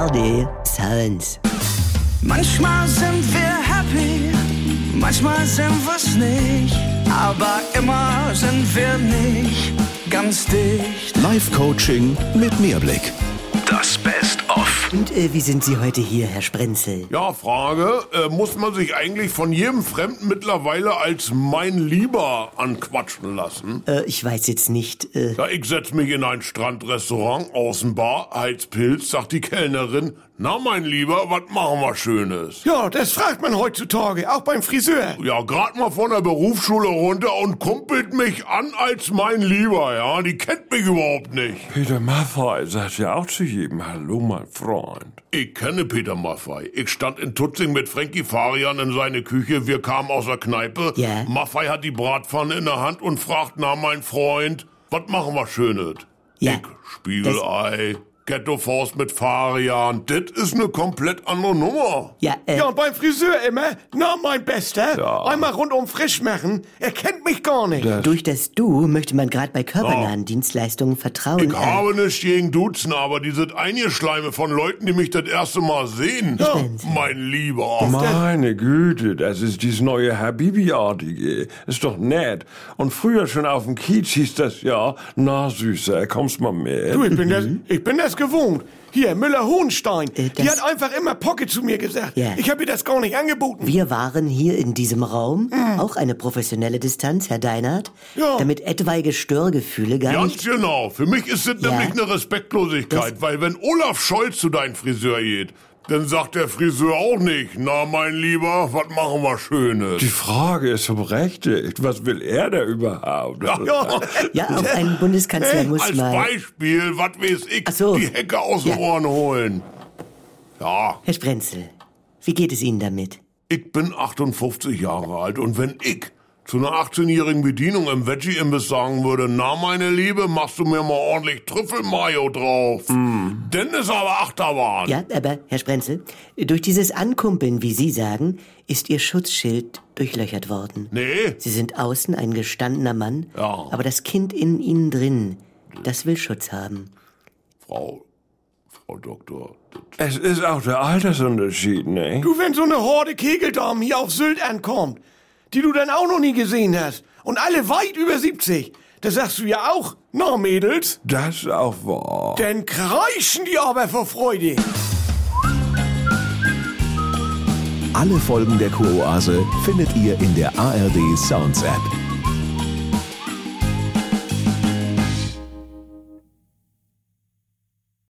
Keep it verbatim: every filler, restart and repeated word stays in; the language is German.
R D Sounds. Manchmal sind wir happy, manchmal sind wir's nicht, aber immer sind wir nicht ganz dicht. Live-Coaching mit Mehrblick. Das Best-of. Und äh, wie sind Sie heute hier, Herr Sprenzel? Ja, Frage, äh, muss man sich eigentlich von jedem Fremden mittlerweile als mein Lieber anquatschen lassen? Äh, ich weiß jetzt nicht. Äh, Ja, ich setz mich in ein Strandrestaurant, Außenbar, Heizpilz, sagt die Kellnerin, na mein Lieber, was machen wir Schönes? Ja, das fragt man heutzutage, auch beim Friseur. Ja, grad mal von der Berufsschule runter und kumpelt mich an als mein Lieber, ja, die kennt mich überhaupt nicht. Peter Maffay sagt ja auch zu jedem, hallo mein Freund. Ich kenne Peter Maffay. Ich stand in Tutzing mit Frankie Farian in seine Küche. Wir kamen aus der Kneipe. Ja. Maffay hat die Bratpfanne in der Hand und fragt, na mein Freund, was machen wir Schönes? Ja. Ich, Spiegelei, Ghetto-Faust mit Farian. Das ist eine komplett andere Nummer. ja, äh, Ja, und beim Friseur immer, na mein Bester, Ja. einmal rundum frisch machen, er kennt mich gar nicht. Das- durch das Du möchte man gerade bei körpernahen Dienstleistungen Vertrauen. Ich äh, habe nichts gegen Duzen, aber die sind Eingeschleime von Leuten, die mich das erste Mal sehen. Mein Lieber. Meine Güte, das ist dieses neue Habibi-artige. Ist doch nett. Und früher schon auf dem Kiez hieß das ja, na Süßer, kommst mal mit. Du, ich bin das, ich bin das gewohnt. Hier, Müller-Hohenstein, Äh, die das- hat einfach immer Pocket zu mir gesagt. Ja. Ich habe ihr das gar nicht angeboten. Wir waren hier in diesem Raum, auch eine professionelle Distanz, Herr Deinert, Ja. damit etwaige Störgefühle gar Ganz nicht... genau. Für mich ist das Ja. nämlich eine Respektlosigkeit, weil wenn Olaf Scholz zu deinem Friseur geht, dann sagt der Friseur auch nicht, na mein Lieber, was machen wir Schönes? Die Frage ist so berechtigt. Was will er da überhaupt? Ja. Ja, auch ein Bundeskanzler muss Als mal... Beispiel, was weiß ich, Ach so. die Hecke aus den Ja. Ohren holen. Ja, Herr Sprenzel, wie geht es Ihnen damit? ich bin achtundfünfzig Jahre alt und wenn ich zu einer achtzehnjährigen Bedienung im Veggie-Imbiss sagen würde, na meine Liebe, machst du mir mal ordentlich Trüffelmayo drauf. Dann ist aber Achterbahn. Ja, aber, Herr Sprenzel, durch dieses Ankumpeln, wie Sie sagen, ist Ihr Schutzschild durchlöchert worden. Nee, Sie sind außen ein gestandener Mann, Ja. aber das Kind in Ihnen drin, das will Schutz haben. Frau, Frau Doktor, Es ist auch der Altersunterschied, ne? Du, wenn so eine Horde Kegeldamen hier auf Sylt ankommt, die du dann auch noch nie gesehen hast, und alle weit über siebzig, da sagst du ja auch, na Mädels, Das ist auch wahr. dann kreischen die aber vor Freude. Alle Folgen der Kuroase findet ihr in der A R D Sounds App.